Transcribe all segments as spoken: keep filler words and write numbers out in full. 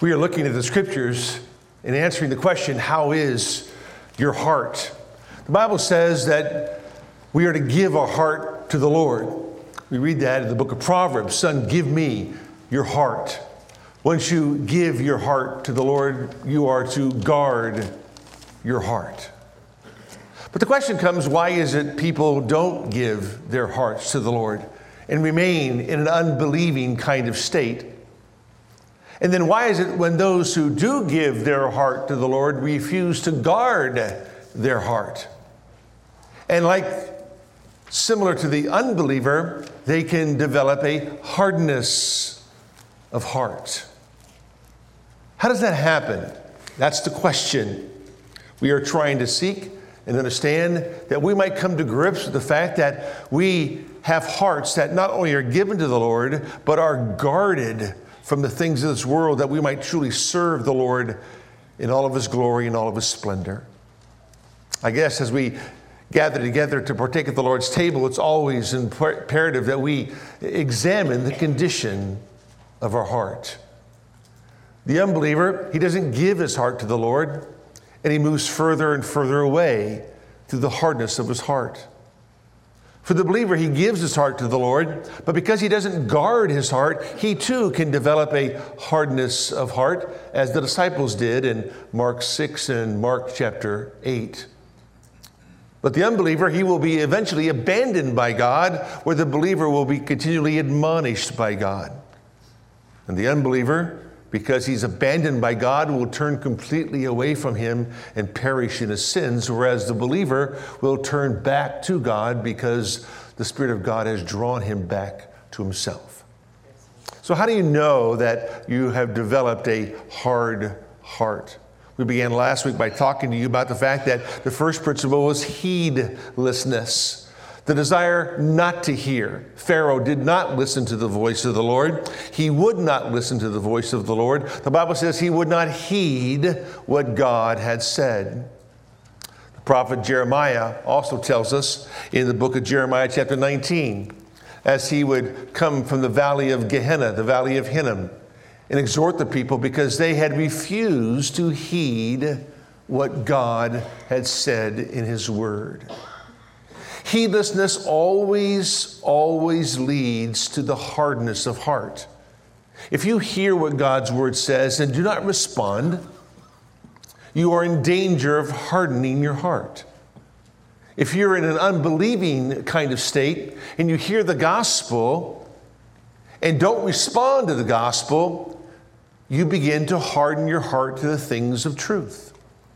We are looking at the scriptures and answering the question, how is your heart? The Bible says that we are to give our heart to the Lord. We read that in the book of Proverbs. Son, give me your heart. Once you give your heart to the Lord, you are to guard your heart. But the question comes, why is it people don't give their hearts to the Lord and remain in an unbelieving kind of state? And then why is it when those who do give their heart to the Lord refuse to guard their heart? And like similar to the unbeliever, they can develop a hardness of heart. How does that happen? That's the question we are trying to seek and understand, that we might come to grips with the fact that we have hearts that not only are given to the Lord, but are guarded from the things of this world, that we might truly serve the Lord in all of his glory and all of his splendor. I guess as we gather together to partake at the Lord's table, it's always imperative that we examine the condition of our heart. The unbeliever, he doesn't give his heart to the Lord, and he moves further and further away through the hardness of his heart. For the believer, he gives his heart to the Lord, but because he doesn't guard his heart, he too can develop a hardness of heart, as the disciples did in Mark six and Mark chapter eight. But the unbeliever, he will be eventually abandoned by God, where the believer will be continually admonished by God. And the unbeliever, because he's abandoned by God, will turn completely away from him and perish in his sins, whereas the believer will turn back to God because the Spirit of God has drawn him back to himself. So how do you know that you have developed a hard heart? We began last week by talking to you about the fact that the first principle was heedlessness. The desire not to hear. Pharaoh did not listen to the voice of the Lord. He would not listen to the voice of the Lord. The Bible says he would not heed what God had said. The prophet Jeremiah also tells us in the book of Jeremiah chapter nineteen, as he would come from the valley of Gehenna, the valley of Hinnom, and exhort the people because they had refused to heed what God had said in his word. Heedlessness always, always leads to the hardness of heart. If you hear what God's word says and do not respond, you are in danger of hardening your heart. If you're in an unbelieving kind of state and you hear the gospel and don't respond to the gospel, you begin to harden your heart to the things of truth.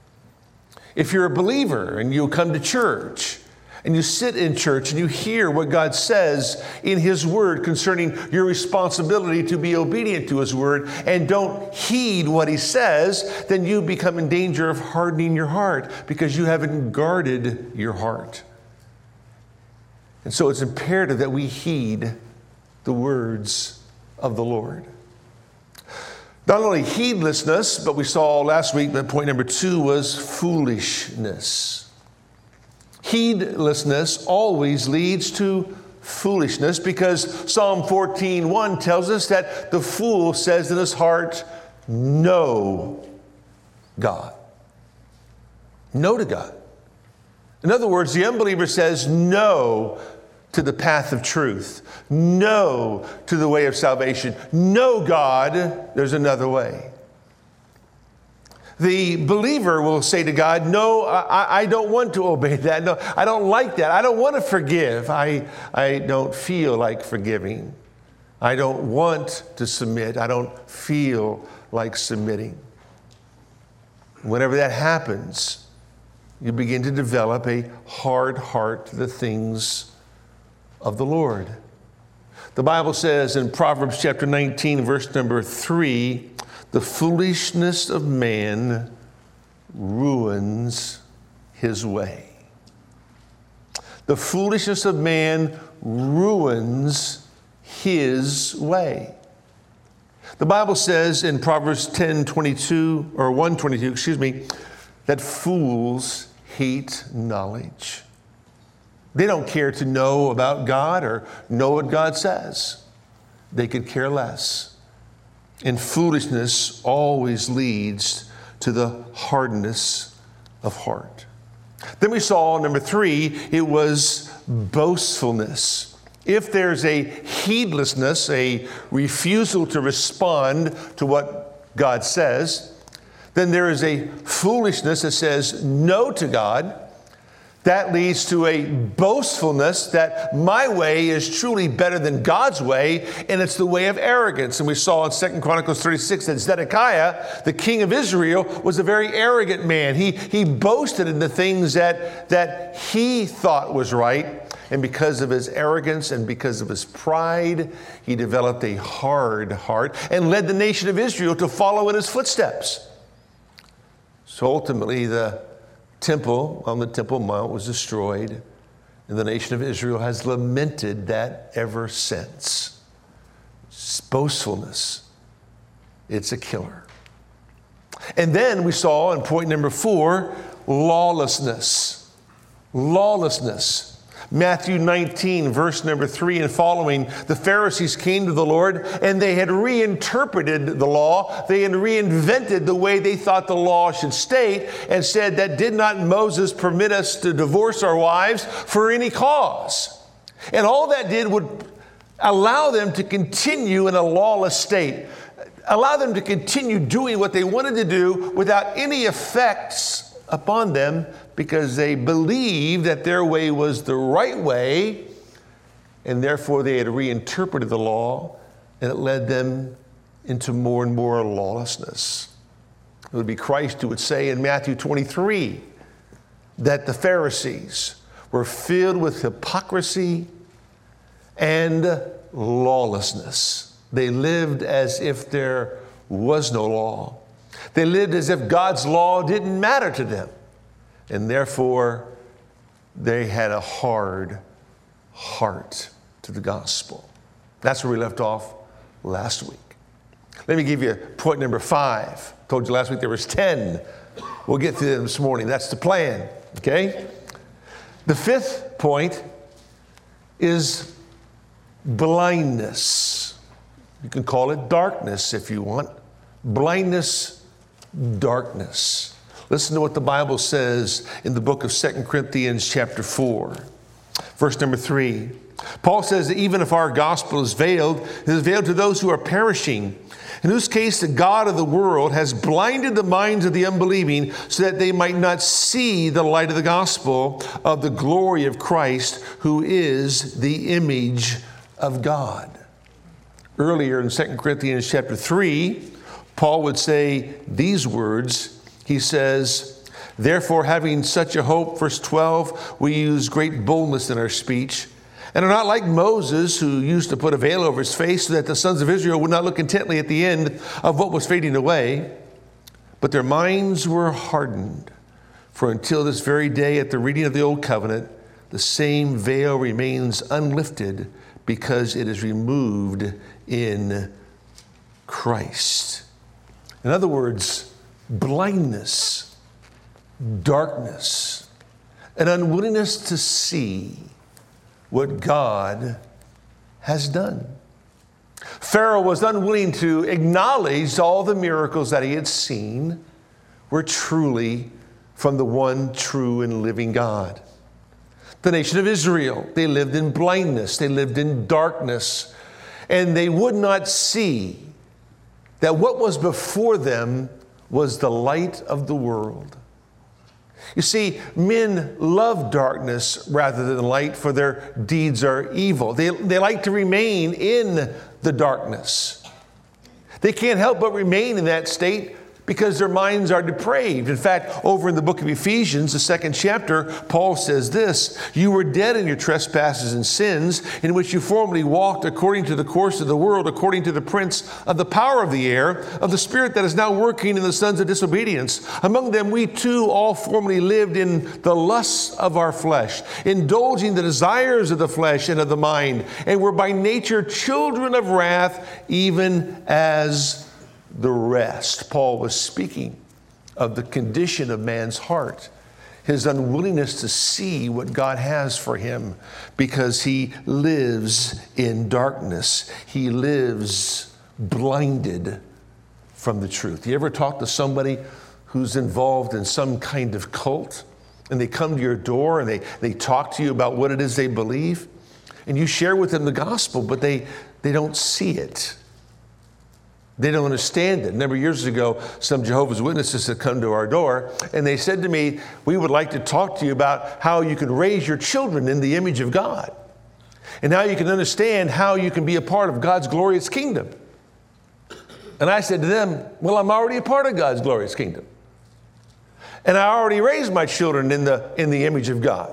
If you're a believer and you come to church, and you sit in church and you hear what God says in his word concerning your responsibility to be obedient to his word, and don't heed what he says, then you become in danger of hardening your heart because you haven't guarded your heart. And so it's imperative that we heed the words of the Lord. Not only heedlessness, but we saw last week that point number two was foolishness. Heedlessness always leads to foolishness because Psalm fourteen one tells us that the fool says in his heart, no God. No to God. In other words, the unbeliever says no to the path of truth. No to the way of salvation. No, God, there's another way. The believer will say to God, no, I, I don't want to obey that. No, I don't like that. I don't want to forgive. I, I don't feel like forgiving. I don't want to submit. I don't feel like submitting. Whenever that happens, you begin to develop a hard heart to the things of the Lord. The Bible says in Proverbs chapter nineteen, verse number three, the foolishness of man ruins his way. The foolishness of man ruins his way. The Bible says in Proverbs ten twenty-two, or one twenty-two, excuse me, that fools hate knowledge. They don't care to know about God or know what God says. They could care less. And foolishness always leads to the hardness of heart. Then we saw, number three, it was boastfulness. If there's a heedlessness, a refusal to respond to what God says, then there is a foolishness that says no to God. That leads to a boastfulness that my way is truly better than God's way, and it's the way of arrogance. And we saw in Second Chronicles thirty-six that Zedekiah, the king of Israel, was a very arrogant man. He, he boasted in the things that, that he thought was right. And because of his arrogance and because of his pride, he developed a hard heart and led the nation of Israel to follow in his footsteps. So ultimately, the temple on the Temple Mount was destroyed, and the nation of Israel has lamented that ever since. Boastfulness, it's a killer. And then we saw in point number four, lawlessness. Lawlessness. Matthew nineteen, verse number three and following, the Pharisees came to the Lord and they had reinterpreted the law. They had reinvented the way they thought the law should state and said that did not Moses permit us to divorce our wives for any cause? And all that did would allow them to continue in a lawless state, allow them to continue doing what they wanted to do without any effects upon them, because they believed that their way was the right way, and therefore they had reinterpreted the law, and it led them into more and more lawlessness. It would be Christ who would say in Matthew twenty-three that the Pharisees were filled with hypocrisy and lawlessness. They lived as if there was no law. They lived as if God's law didn't matter to them. And therefore, they had a hard heart to the gospel. That's where we left off last week. Let me give you point number five. I told you last week there was ten. We'll get to them this morning. That's the plan, okay? The fifth point is blindness. You can call it darkness if you want. Blindness, darkness. Listen to what the Bible says in the book of Second Corinthians chapter four, verse number three. Paul says that even if our gospel is veiled, it is veiled to those who are perishing, in whose case the God of the world has blinded the minds of the unbelieving so that they might not see the light of the gospel of the glory of Christ, who is the image of God. Earlier in Second Corinthians chapter three, Paul would say these words. He says, therefore, having such a hope, verse twelve, we use great boldness in our speech, and are not like Moses, who used to put a veil over his face so that the sons of Israel would not look intently at the end of what was fading away. But their minds were hardened. For until this very day, at the reading of the Old Covenant, the same veil remains unlifted because it is removed in Christ. In other words, blindness, darkness, an unwillingness to see what God has done. Pharaoh was unwilling to acknowledge all the miracles that he had seen were truly from the one true and living God. The nation of Israel, they lived in blindness, they lived in darkness, and they would not see that what was before them was the light of the world. You see, men love darkness rather than light, for their deeds are evil. They, they like to remain in the darkness. They can't help but remain in that state because their minds are depraved. In fact, over in the book of Ephesians, the second chapter, Paul says this, you were dead in your trespasses and sins, in which you formerly walked according to the course of the world, according to the prince of the power of the air, of the spirit that is now working in the sons of disobedience. Among them we too all formerly lived in the lusts of our flesh, indulging the desires of the flesh and of the mind, and were by nature children of wrath, even as the rest. Paul was speaking of the condition of man's heart, his unwillingness to see what God has for him because he lives in darkness. He lives blinded from the truth. You ever talk to somebody who's involved in some kind of cult, and they come to your door and they, they talk to you about what it is they believe, and you share with them the gospel, but they, they don't see it. They don't understand it. A number of years ago, some Jehovah's Witnesses had come to our door, and they said to me, we would like to talk to you about how you can raise your children in the image of God, and how you can understand how you can be a part of God's glorious kingdom. And I said to them, well, I'm already a part of God's glorious kingdom. And I already raised my children in the, in the image of God.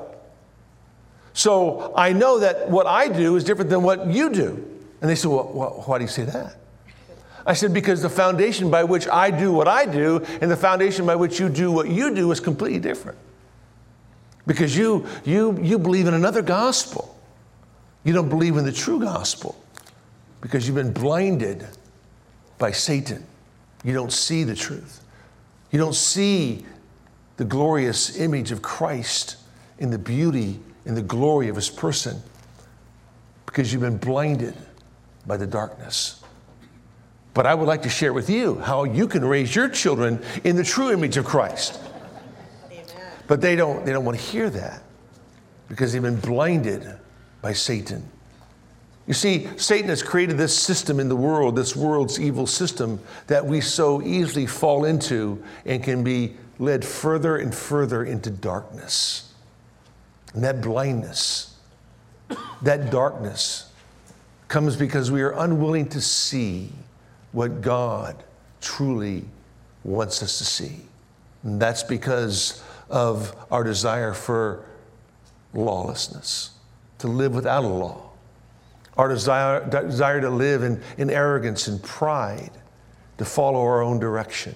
So I know that what I do is different than what you do. And they said, well, why do you say that? I said, because the foundation by which I do what I do and the foundation by which you do what you do is completely different. Because you, you, you believe in another gospel. You don't believe in the true gospel because you've been blinded by Satan. You don't see the truth. You don't see the glorious image of Christ in the beauty and the glory of his person because you've been blinded by the darkness. But I would like to share with you how you can raise your children in the true image of Christ. Amen. But they don't, they don't want to hear that because they've been blinded by Satan. You see, Satan has created this system in the world, this world's evil system that we so easily fall into and can be led further and further into darkness. And that blindness, that darkness comes because we are unwilling to see what God truly wants us to see. And that's because of our desire for lawlessness, to live without a law. Our desire, desire to live in, in arrogance and pride, to follow our own direction.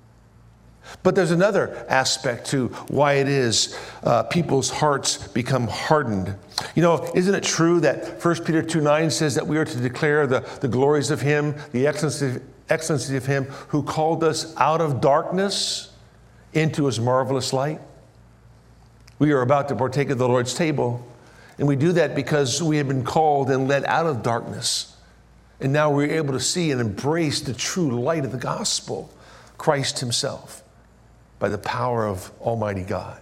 But there's another aspect to why it is uh, people's hearts become hardened. You know, isn't it true that First Peter two nine says that we are to declare the, the glories of him, the excellency, excellency of him who called us out of darkness into his marvelous light? We are about to partake of the Lord's table, and we do that because we have been called and led out of darkness. And now we're able to see and embrace the true light of the gospel, Christ himself, by the power of Almighty God.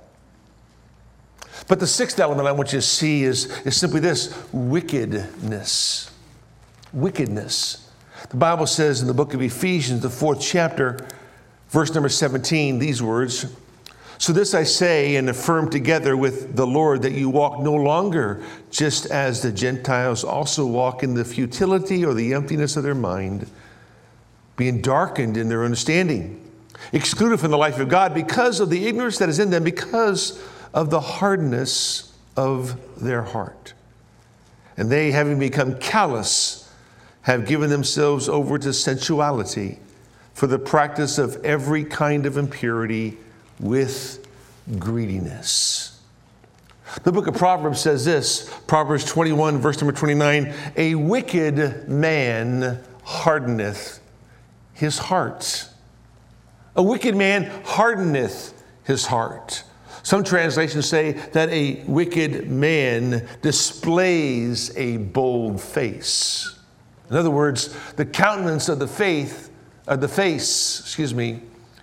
But the sixth element I want you to see is, is simply this: wickedness. Wickedness. The Bible says in the book of Ephesians, the fourth chapter, verse number seventeen, these words: so this I say and affirm together with the Lord, that you walk no longer just as the Gentiles also walk in the futility or the emptiness of their mind, being darkened in their understanding, excluded from the life of God because of the ignorance that is in them, because of the hardness of their heart. And they, having become callous, have given themselves over to sensuality for the practice of every kind of impurity with greediness. The book of Proverbs says this, Proverbs twenty-one, verse number twenty-nine, a wicked man hardeneth his heart. A wicked man hardeneth his heart. Some translations say that a wicked man displays a bold face. In other words, the countenance of the faith, of the face, excuse me,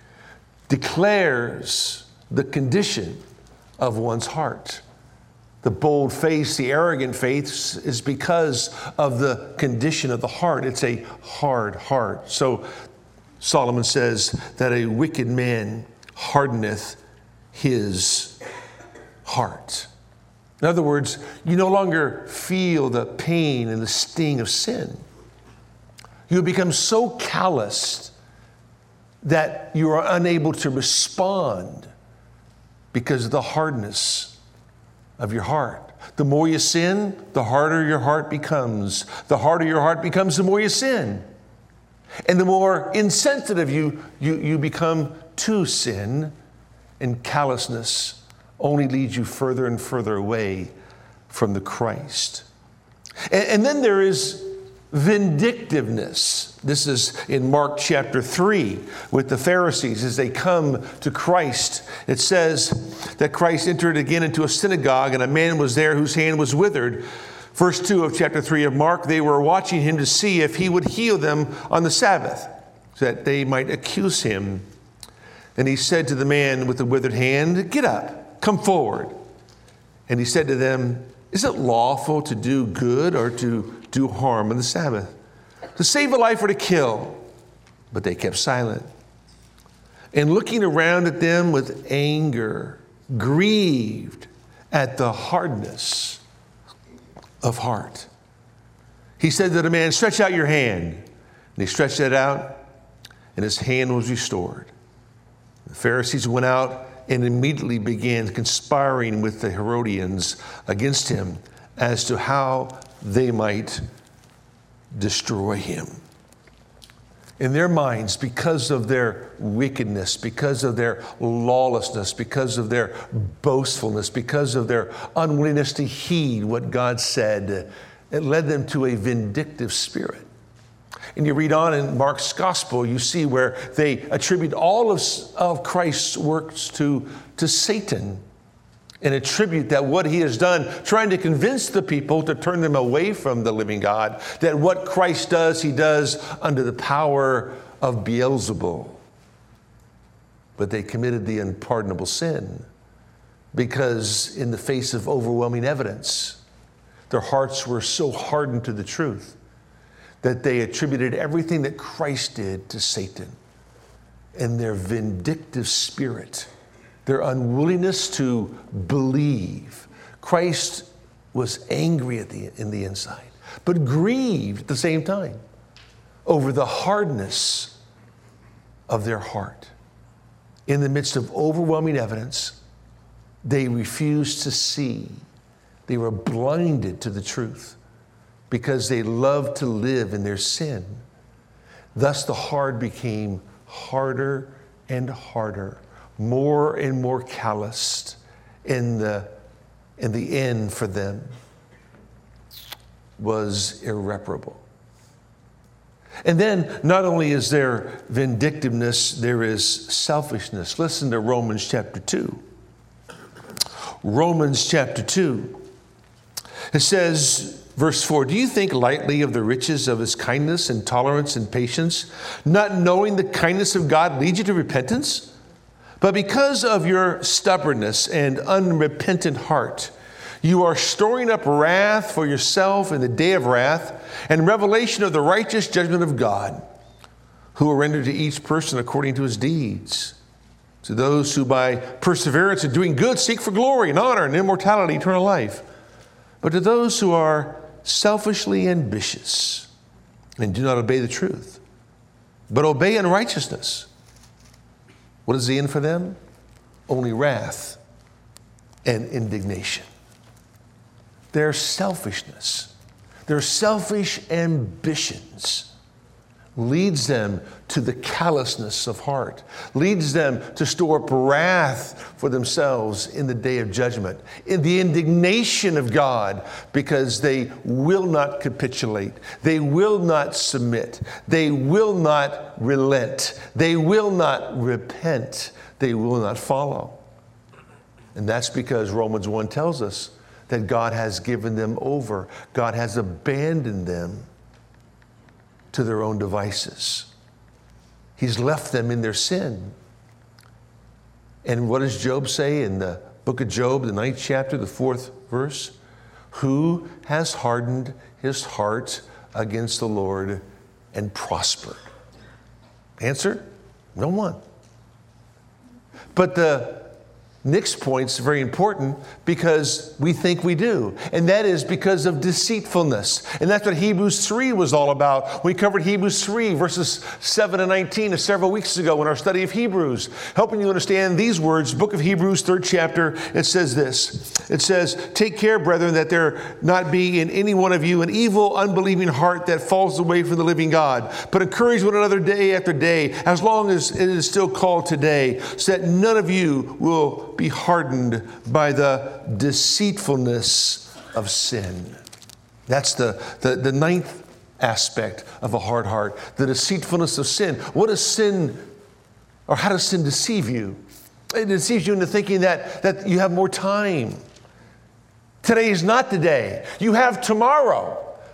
declares the condition of one's heart. The bold face, the arrogant face, is because of the condition of the heart. It's a hard heart. So Solomon says that a wicked man hardeneth his heart. In other words, you no longer feel the pain and the sting of sin. You become so calloused that you are unable to respond because of the hardness of your heart. The more you sin, the harder your heart becomes. The harder your heart becomes, the more you sin. And the more insensitive you, you, you become to sin, and callousness only leads you further and further away from the Christ. And, and then there is vindictiveness. This is in Mark chapter three with the Pharisees as they come to Christ. It says that Christ entered again into a synagogue, and a man was there whose hand was withered. Verse two of chapter three of Mark, they were watching him to see if he would heal them on the Sabbath. so that they might accuse him. And he said to the man with the withered hand, "Get up, come forward." And he said to them, "Is it lawful to do good or to do harm on the Sabbath? To save a life or to kill?" But they kept silent. And looking around at them with anger, grieved at the hardness of heart, he said to the man, "Stretch out your hand." And he stretched it out, and his hand was restored. The Pharisees went out and immediately began conspiring with the Herodians against him as to how they might destroy him. In their minds, because of their wickedness, because of their lawlessness, because of their boastfulness, because of their unwillingness to heed what God said, it led them to a vindictive spirit. And you read on in Mark's gospel, you see where they attribute all of, of Christ's works to, to Satan, and attribute that what he has done, trying to convince the people to turn them away from the living God, that what Christ does, he does under the power of Beelzebul. But they committed the unpardonable sin because in the face of overwhelming evidence, their hearts were so hardened to the truth that they attributed everything that Christ did to Satan. And their vindictive spirit, their unwillingness to believe. Christ was angry at the, in the inside, but grieved at the same time over the hardness of their heart. In the midst of overwhelming evidence, they refused to see. They were blinded to the truth because they loved to live in their sin. Thus the heart became harder and harder, more and more calloused. In the, in the end for them was irreparable. And then not only is there vindictiveness, there is selfishness. Listen to Romans chapter two. Romans chapter two. It says, verse four, "Do you think lightly of the riches of his kindness and tolerance and patience, not knowing the kindness of God leads you to repentance? But because of your stubbornness and unrepentant heart, you are storing up wrath for yourself in the day of wrath and revelation of the righteous judgment of God, who will render to each person according to his deeds. To those who by perseverance in doing good seek for glory and honor and immortality, eternal life. But to those who are selfishly ambitious and do not obey the truth, but obey unrighteousness, what is the end for them? Only wrath and indignation." Their selfishness, their selfish ambitions leads them to the callousness of heart, leads them to store up wrath for themselves in the day of judgment, in the indignation of God, because they will not capitulate, they will not submit, they will not relent, they will not repent, they will not follow. And that's because Romans one tells us that God has given them over. God has abandoned them to their own devices. He's left them in their sin. And what does Job say in the book of Job, the ninth chapter, the fourth verse? "Who has hardened his heart against the Lord and prospered?" Answer, no one. But the next point's very important because we think we do. And that is because of deceitfulness. And that's what Hebrews three was all about. We covered Hebrews three, verses seven and nineteen several weeks ago in our study of Hebrews. Helping you understand these words, book of Hebrews, third chapter, it says this. It says, "Take care, brethren, that there not be in any one of you an evil, unbelieving heart that falls away from the living God. But encourage one another day after day, as long as it is still called today, so that none of you will be hardened by the deceitfulness of sin." That's the, the, the ninth aspect of a hard heart, the deceitfulness of sin. What is sin, or how does sin deceive you? It deceives you into thinking that, that you have more time. Today is not the day. You have tomorrow.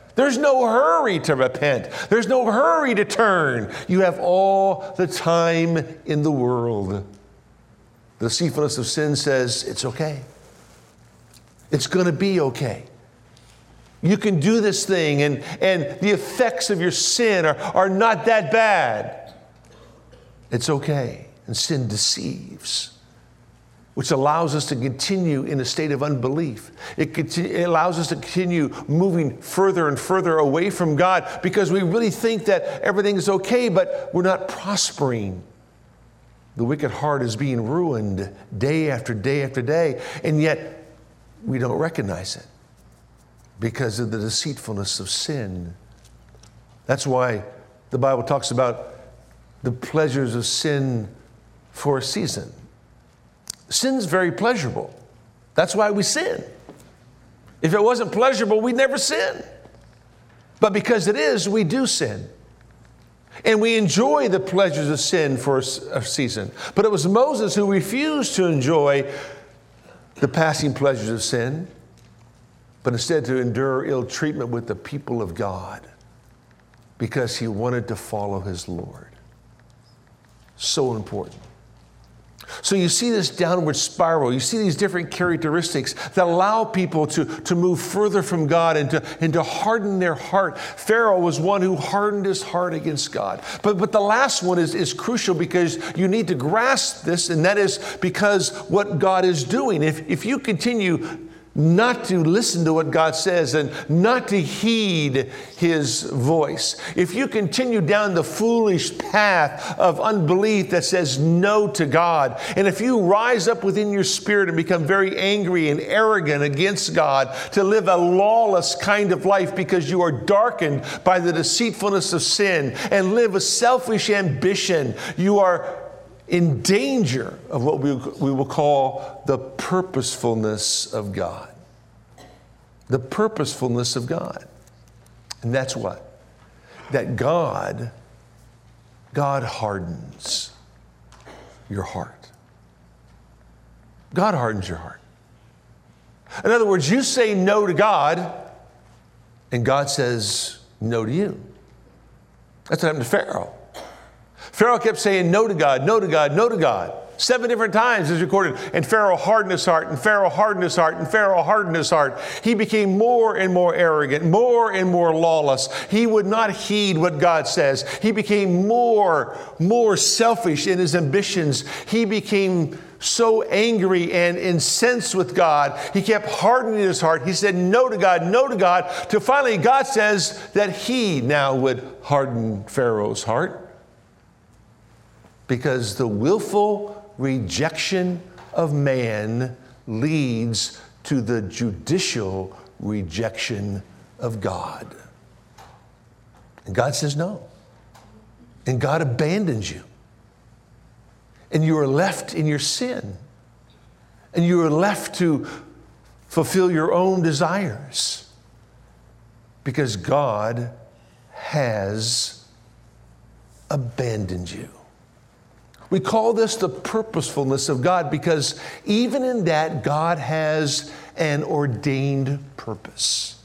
There's no hurry to repent. There's no hurry to turn. You have all the time in the world. The deceitfulness of sin says it's okay. It's going to be okay. You can do this thing, and, and the effects of your sin are, are not that bad. It's okay. And sin deceives, which allows us to continue in a state of unbelief. It, continue, it allows us to continue moving further and further away from God because we really think that everything is okay, but we're not prospering. The wicked heart is being ruined day after day after day, and yet we don't recognize it because of the deceitfulness of sin. That's why the Bible talks about the pleasures of sin for a season. Sin's very pleasurable. That's why we sin. If it wasn't pleasurable, we'd never sin. But because it is, we do sin. And we enjoy the pleasures of sin for a season. But it was Moses who refused to enjoy the passing pleasures of sin, but instead to endure ill treatment with the people of God because he wanted to follow his Lord. So important. So you see this downward spiral. You see these different characteristics that allow people to, to move further from God and to, and to harden their heart. Pharaoh was one who hardened his heart against God. But, but the last one is, is crucial because you need to grasp this, and that is because what God is doing. If, if you continue not to listen to what God says and not to heed his voice, if you continue down the foolish path of unbelief that says no to God, and if you rise up within your spirit and become very angry and arrogant against God to live a lawless kind of life because you are darkened by the deceitfulness of sin and live a selfish ambition, you are in danger of what we, we will call the purposefulness of God. The purposefulness of God. And that's what? That God, God hardens your heart. God hardens your heart. In other words, you say no to God, and God says no to you. That's what happened to Pharaoh. Pharaoh kept saying no to God, no to God, no to God. Seven different times is recorded. And Pharaoh hardened his heart, and Pharaoh hardened his heart, and Pharaoh hardened his heart. He became more and more arrogant, more and more lawless. He would not heed what God says. He became more, more selfish in his ambitions. He became so angry and incensed with God. He kept hardening his heart. He said no to God, no to God, till finally God says that he now would harden Pharaoh's heart. Because the willful rejection of man leads to the judicial rejection of God. And God says no. And God abandons you. And you are left in your sin. And you are left to fulfill your own desires. Because God has abandoned you. We call this the purposefulness of God because even in that, God has an ordained purpose.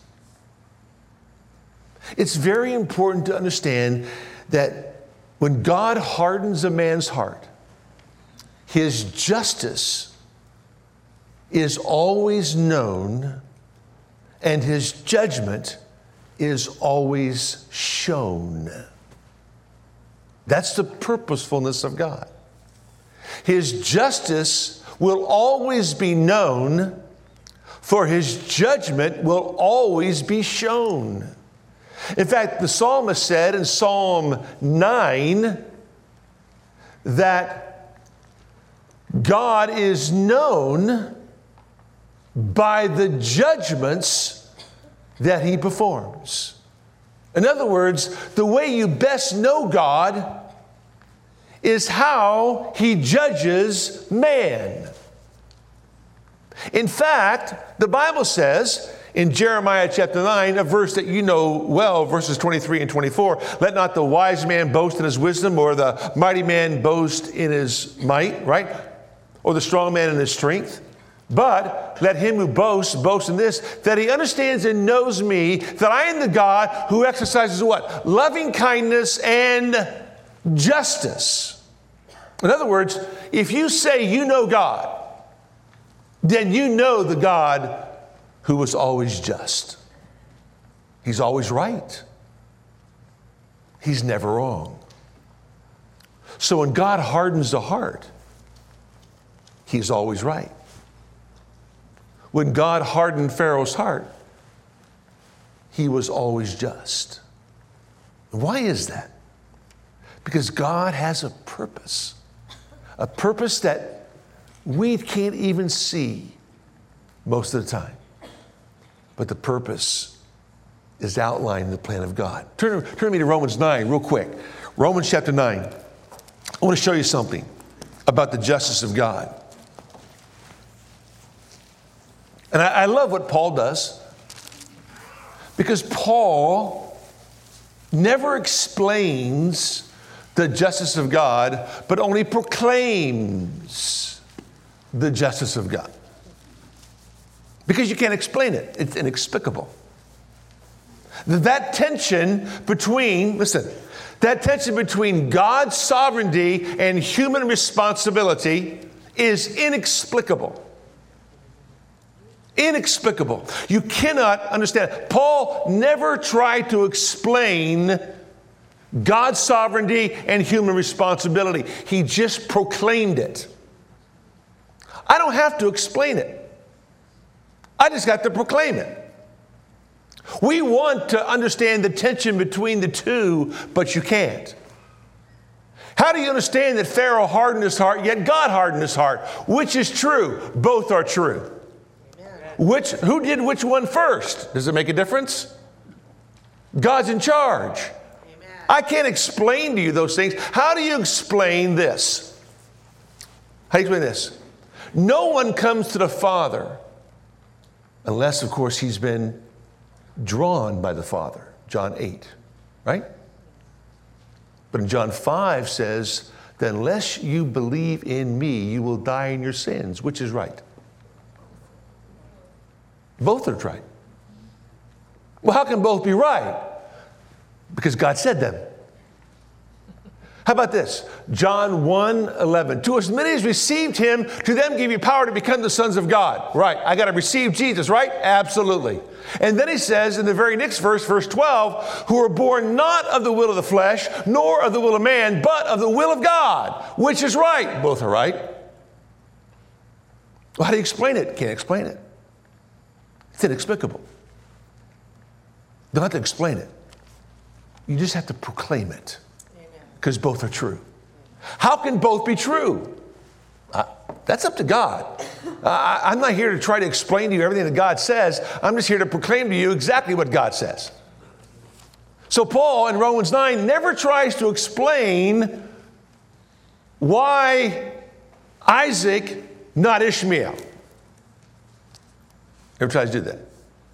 It's very important to understand that when God hardens a man's heart, his justice is always known and his judgment is always shown. That's the purposefulness of God. His justice will always be known, for his judgment will always be shown. In fact, the psalmist said in Psalm nine that God is known by the judgments that he performs. In other words, the way you best know God is how he judges man. In fact, the Bible says in Jeremiah chapter nine, a verse that you know well, verses twenty-three and twenty-four, let not the wise man boast in his wisdom, or the mighty man boast in his might, right? Or the strong man in his strength. But let him who boasts, boast in this, that he understands and knows me, that I am the God who exercises what? Loving kindness and justice. In other words, if you say you know God, then you know the God who is always just. He's always right. He's never wrong. So when God hardens the heart, he's always right. When God hardened Pharaoh's heart, he was always just. Why is that? Because God has a purpose, a purpose that we can't even see most of the time. But the purpose is outlined in the plan of God. Turn, turn me to Romans nine real quick. Romans chapter nine. I want to show you something about the justice of God. And I, I love what Paul does, because Paul never explains the justice of God, but only proclaims the justice of God. Because you can't explain it. It's inexplicable. That tension between, listen, that tension between God's sovereignty and human responsibility is inexplicable. Inexplicable. You cannot understand. Paul never tried to explain God's sovereignty and human responsibility. He just proclaimed it. I don't have to explain it. I just got to proclaim it. We want to understand the tension between the two, but you can't. How do you understand that Pharaoh hardened his heart, yet God hardened his heart? Which is true? Both are true. Which, who did which one first? Does it make a difference? God's in charge. Amen. I can't explain to you those things. How do you explain this? How do you explain this? No one comes to the Father unless, of course, he's been drawn by the Father. John eight, right? But in John five says, that unless you believe in me, you will die in your sins. Which is right? Both are right. Well, how can both be right? Because God said them. How about this? John one eleven. To as many as received him, to them gave you power to become the sons of God. Right. I got to receive Jesus, right? Absolutely. And then he says in the very next verse, verse twelve, who are born not of the will of the flesh, nor of the will of man, but of the will of God. Which is right? Both are right. Well, how do you explain it? Can't explain it. It's inexplicable. You don't have to explain it. You just have to proclaim it. Because both are true. How can both be true? Uh, that's up to God. Uh, I, I'm not here to try to explain to you everything that God says. I'm just here to proclaim to you exactly what God says. So Paul in Romans nine never tries to explain why Isaac, not Ishmael. Never tries to do that.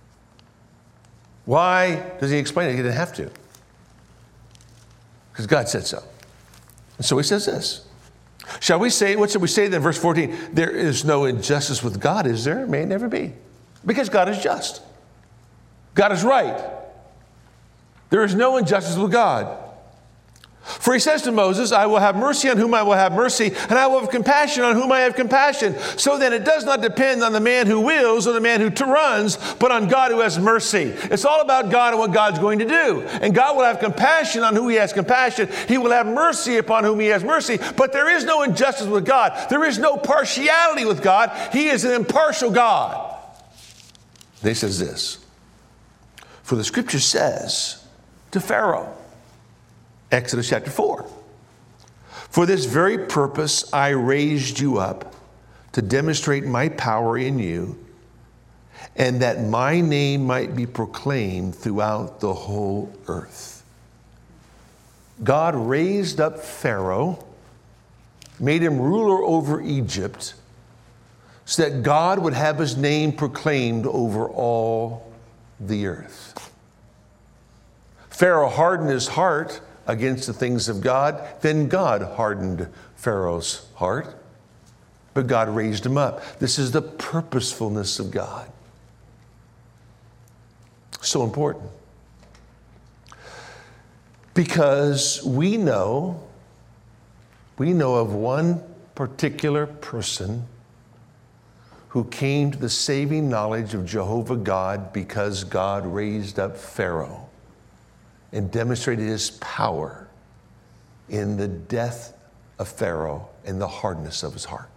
Why does he explain it? He didn't have to. Because God said so. And so he says this. Shall we say, what shall we say then? Verse fourteen, there is no injustice with God, is there? May never be. Because God is just. God is right. There is no injustice with God. For he says to Moses, I will have mercy on whom I will have mercy, and I will have compassion on whom I have compassion. So then it does not depend on the man who wills or the man who runs, but on God who has mercy. It's all about God and what God's going to do. And God will have compassion on whom he has compassion. He will have mercy upon whom he has mercy. But there is no injustice with God. There is no partiality with God. He is an impartial God. Then he says this. For the scripture says to Pharaoh, Exodus chapter four. For this very purpose I raised you up, to demonstrate my power in you, and that my name might be proclaimed throughout the whole earth. God raised up Pharaoh, made him ruler over Egypt, so that God would have his name proclaimed over all the earth. Pharaoh hardened his heart against the things of God. Then God hardened Pharaoh's heart. but God raised him up. This is the purposefulness of God. So important. Because we know, we know of one particular person who came to the saving knowledge of Jehovah God because God raised up Pharaoh and demonstrated his power in the death of Pharaoh and the hardness of his heart.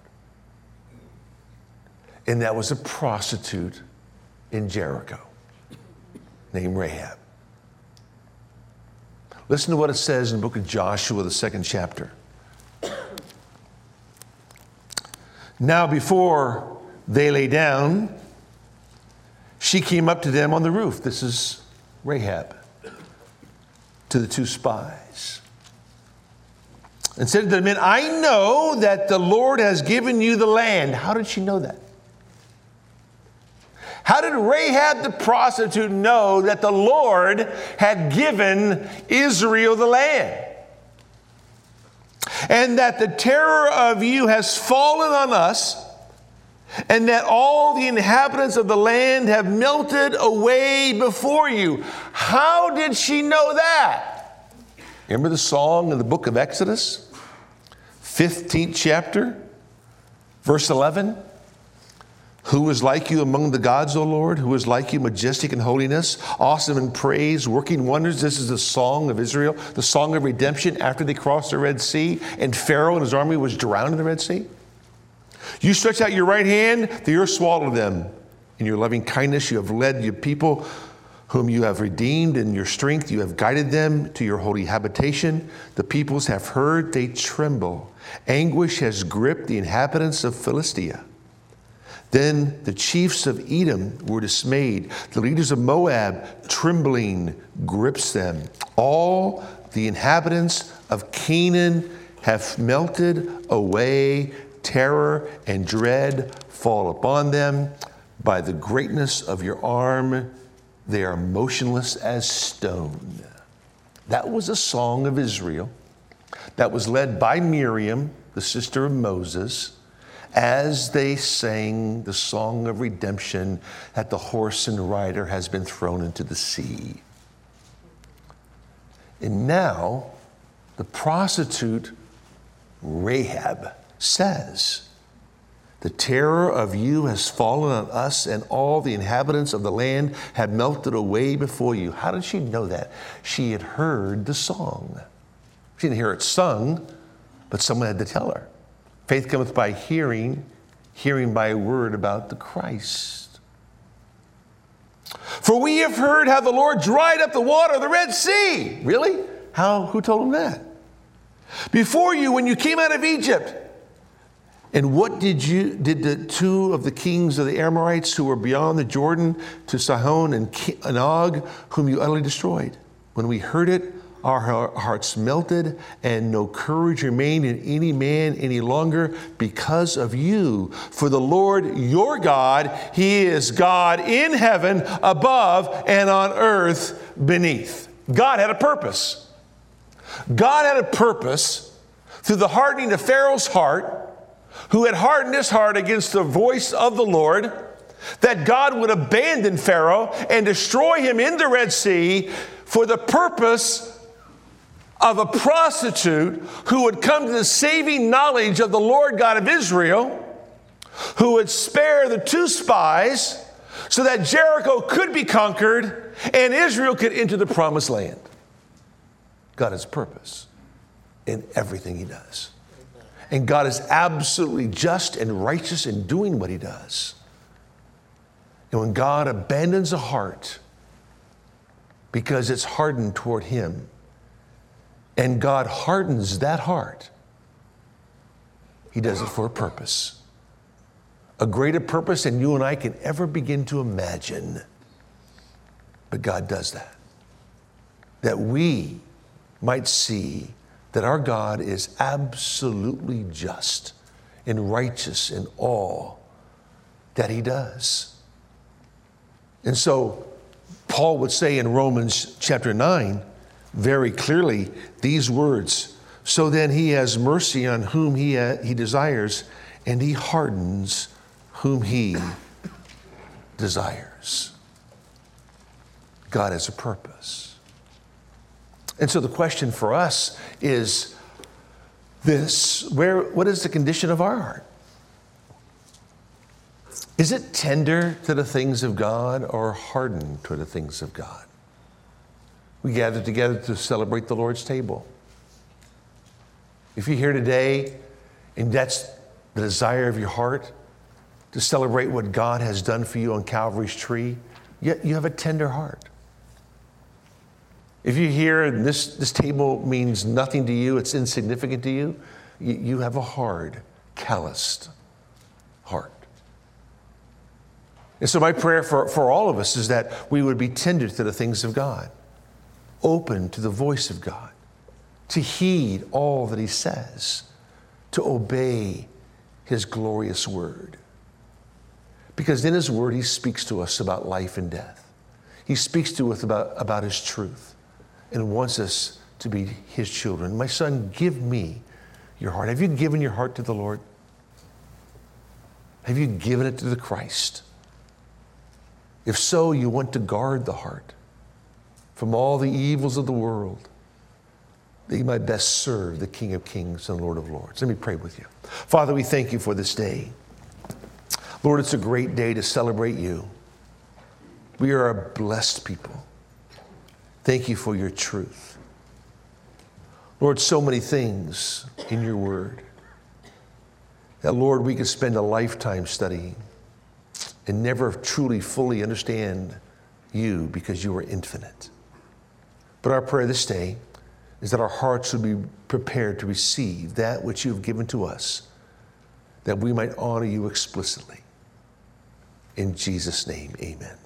And that was a prostitute in Jericho named Rahab. Listen to what it says in the book of Joshua, the second chapter. Now before they lay down, she came up to them on the roof. This is Rahab, to the two spies, and said to the men, I know that the Lord has given you the land. How did she know that? How did Rahab the prostitute know that the Lord had given Israel the land? And that the terror of you has fallen on us, and that all the inhabitants of the land have melted away before you. How did she know that? Remember the song in the book of Exodus, fifteenth chapter, verse eleven? Who is like you among the gods, O Lord? Who is like you, majestic in holiness, awesome in praise, working wonders? This is the song of Israel, the song of redemption after they crossed the Red Sea and Pharaoh and his army was drowned in the Red Sea. You stretch out your right hand, the earth swallowed them. In your loving kindness, you have led your people whom you have redeemed. In your strength, you have guided them to your holy habitation. The peoples have heard, they tremble. Anguish has gripped the inhabitants of Philistia. Then the chiefs of Edom were dismayed. The leaders of Moab, trembling, grips them. All the inhabitants of Canaan have melted away. Terror and dread fall upon them. By the greatness of your arm, they are motionless as stone. That was a song of Israel that was led by Miriam, the sister of Moses, as they sang the song of redemption that the horse and rider has been thrown into the sea. And now the prostitute Rahab says, the terror of you has fallen on us, and all the inhabitants of the land have melted away before you. How did she know that? She had heard the song. She didn't hear it sung, but someone had to tell her. Faith cometh by hearing, hearing by a word about the Christ. For we have heard how the Lord dried up the water of the Red Sea. Really? How? Who told him that? Before you, when you came out of Egypt. And what did you did the two of the kings of the Amorites who were beyond the Jordan, to Sihon and, and Og, whom you utterly destroyed? When we heard it, our hearts melted, and no courage remained in any man any longer because of you. For the Lord your God, He is God in heaven above and on earth beneath. God had a purpose. God had a purpose through the hardening of Pharaoh's heart, who had hardened his heart against the voice of the Lord, that God would abandon Pharaoh and destroy him in the Red Sea for the purpose of a prostitute who would come to the saving knowledge of the Lord God of Israel, who would spare the two spies so that Jericho could be conquered and Israel could enter the promised land. God has purpose in everything He does. And God is absolutely just and righteous in doing what He does. And when God abandons a heart because it's hardened toward Him, and God hardens that heart, He does it for a purpose. A greater purpose than you and I can ever begin to imagine. But God does that. That we might see that our God is absolutely just and righteous in all that He does. And so Paul would say in Romans chapter nine, very clearly, these words, So then he has mercy on whom he, uh, he desires, and he hardens whom he desires. God has a purpose. And so the question for us is this: where, what is the condition of our heart? Is it tender to the things of God or hardened to the things of God? We gather together to celebrate the Lord's table. If you're here today and that's the desire of your heart, to celebrate what God has done for you on Calvary's tree, yet you have a tender heart. If you're here and this, this table means nothing to you, it's insignificant to you, you, you have a hard, calloused heart. And so my prayer for, for all of us is that we would be tender to the things of God, open to the voice of God, to heed all that he says, to obey his glorious word. Because in his word, he speaks to us about life and death. He speaks to us about, about his truth and wants us to be his children. My son, give me your heart. Have you given your heart to the Lord? Have you given it to the Christ? If so, you want to guard the heart from all the evils of the world, that you might best serve the King of Kings and Lord of Lords. Let me pray with you. Father, we thank you for this day. Lord, it's a great day to celebrate you. We are a blessed people. Thank you for your truth. Lord, so many things in your word that, Lord, we could spend a lifetime studying and never truly fully understand you because you are infinite. But our prayer this day is that our hearts would be prepared to receive that which you have given to us, that we might honor you explicitly. In Jesus' name, amen.